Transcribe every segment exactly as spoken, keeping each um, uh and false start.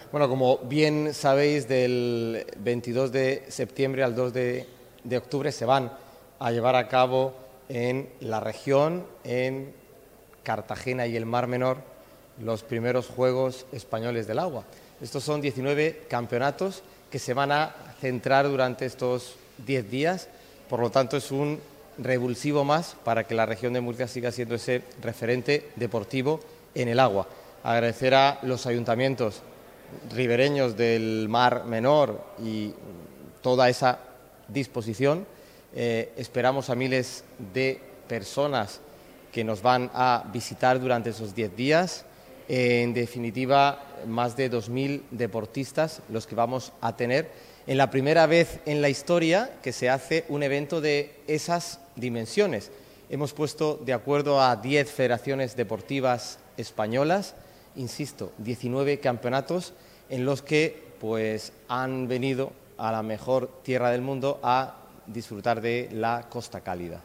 Bueno, como bien sabéis, del veintidós de septiembre al dos de octubre se van a llevar a cabo en la región, en Cartagena y el Mar Menor, los primeros Juegos Españoles del Agua. Estos son diecinueve campeonatos que se van a centrar durante estos diez días, por lo tanto es un revulsivo más para que la región de Murcia siga siendo ese referente deportivo en el agua. Agradecer a los ayuntamientos ribereños del Mar Menor y toda esa disposición. Eh, esperamos a miles de personas que nos van a visitar durante esos diez días. Eh, en definitiva, más de dos mil deportistas los que vamos a tener en la primera vez en la historia que se hace un evento de esas dimensiones. Hemos puesto de acuerdo a diez federaciones deportivas españolas, insisto, diecinueve campeonatos en los que pues, han venido a la mejor tierra del mundo a disfrutar de la Costa Cálida.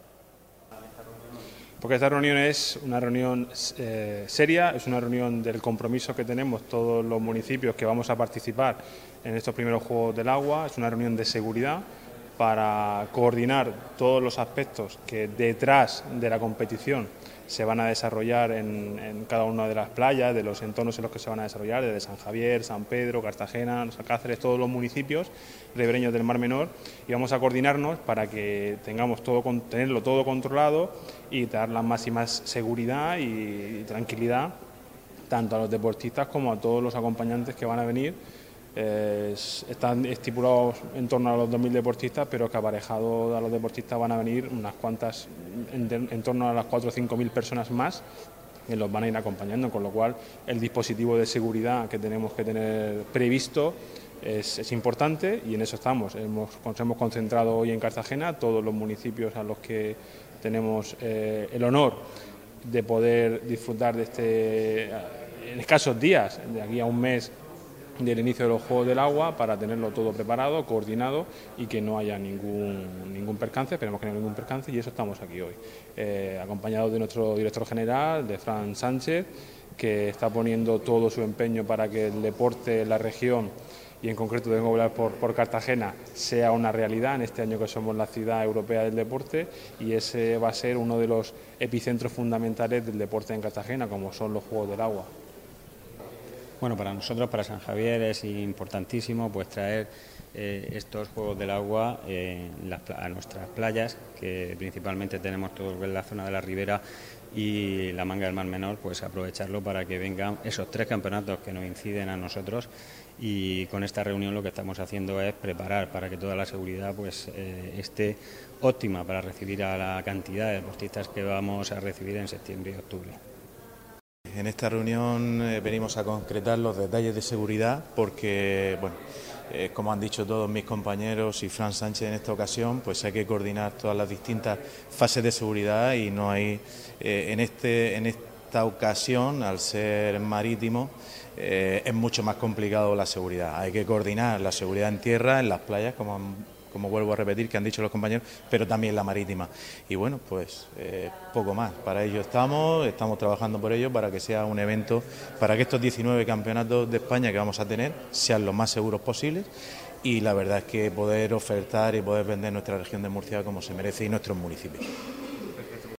Porque esta reunión es una reunión eh, seria, es una reunión del compromiso que tenemos todos los municipios que vamos a participar en estos primeros Juegos del Agua, es una reunión de seguridad para coordinar todos los aspectos que detrás de la competición se van a desarrollar en, en cada una de las playas, de los entornos en los que se van a desarrollar, desde San Javier, San Pedro, Cartagena, Cáceres, todos los municipios ribereños del Mar Menor, y vamos a coordinarnos para que tengamos todo, tenerlo todo controlado y dar la máxima seguridad y, y tranquilidad tanto a los deportistas como a todos los acompañantes que van a venir. Eh, están estipulados en torno a los dos mil deportistas, pero que aparejado a los deportistas van a venir unas cuantas, en, en torno a las cuatro o cinco mil personas más que los van a ir acompañando, con lo cual el dispositivo de seguridad que tenemos que tener previsto es, es importante y en eso estamos. Hemos, nos hemos concentrado hoy en Cartagena, todos los municipios a los que tenemos eh, el honor de poder disfrutar de este, en escasos días, de aquí a un mes, del inicio de los Juegos del Agua, para tenerlo todo preparado, coordinado y que no haya ningún, ningún percance. Esperemos que no haya ningún percance y eso estamos aquí hoy, eh, acompañados de nuestro director general, de Fran Sánchez, que está poniendo todo su empeño para que el deporte en la región y en concreto tengo que hablar por, por Cartagena sea una realidad en este año que somos la ciudad europea del deporte, y ese va a ser uno de los epicentros fundamentales del deporte en Cartagena, como son los Juegos del Agua. Bueno, para nosotros, para San Javier, es importantísimo pues traer eh, estos Juegos del Agua eh, las, a nuestras playas, que principalmente tenemos todo en la zona de la Ribera y la Manga del Mar Menor, pues aprovecharlo para que vengan esos tres campeonatos que nos inciden a nosotros, y con esta reunión lo que estamos haciendo es preparar para que toda la seguridad pues eh, esté óptima para recibir a la cantidad de deportistas que vamos a recibir en septiembre y octubre. En esta reunión eh, venimos a concretar los detalles de seguridad porque, bueno, eh, como han dicho todos mis compañeros y Fran Sánchez en esta ocasión, pues hay que coordinar todas las distintas fases de seguridad y no hay, eh, en, este, en esta ocasión, al ser marítimo, eh, es mucho más complicado la seguridad. Hay que coordinar la seguridad en tierra, en las playas, como han como vuelvo a repetir, que han dicho los compañeros, pero también la marítima. Y bueno, pues eh, poco más. Para ello estamos, estamos trabajando por ello, para que sea un evento, para que estos diecinueve campeonatos de España que vamos a tener sean los más seguros posibles, y la verdad es que poder ofertar y poder vender nuestra región de Murcia como se merece y nuestros municipios.